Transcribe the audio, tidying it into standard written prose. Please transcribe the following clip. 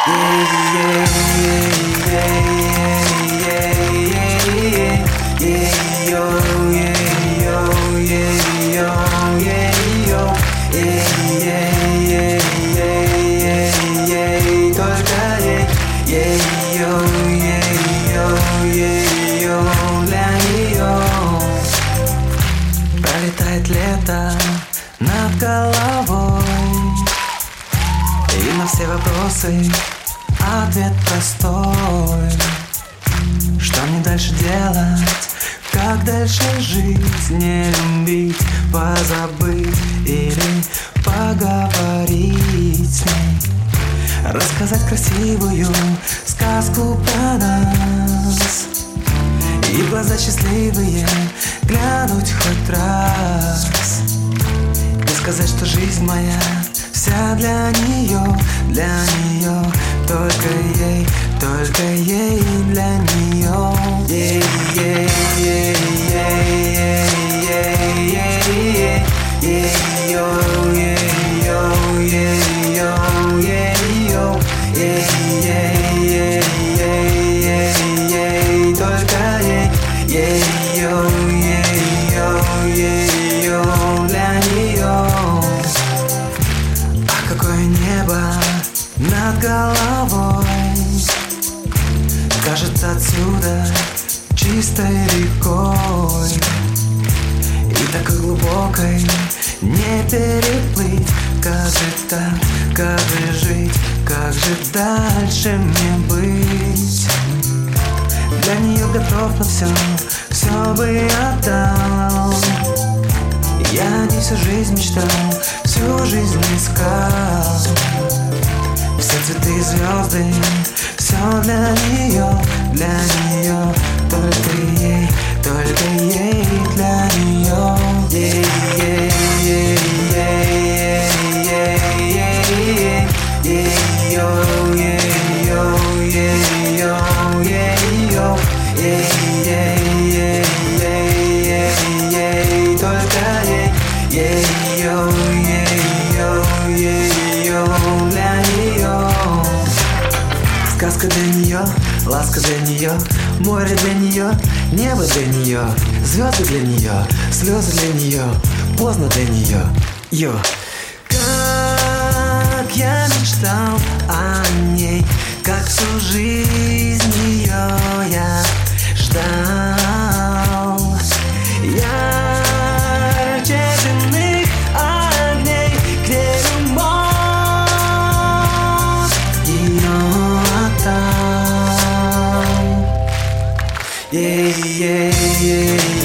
Пролетает лето над головой, и на все вопросы ответ простой. Что мне дальше делать? Как дальше жить? Не любить, позабыть или поговорить с ней? Рассказать красивую сказку про нас и в глаза счастливые глянуть хоть раз, и сказать, что жизнь моя вся для нее, только ей для нее. Какое небо над головой, кажется отсюда чистой рекой, и такой глубокой не переплыть. Как же так, как же жить, как же дальше мне быть? Для нее готов на все бы отдал. Я не всю жизнь мечтал, всю жизнь искал. Все цветы и звезды, все для нее, только ей для нее. Сказка для нее, ласка для нее, море для нее, небо для нее, звезды для нее, слезы для нее, поздно для нее. Как я мечтал о ней, как всю жизнь ее я ждал. Ярче земных огней, где любовь ее отдал.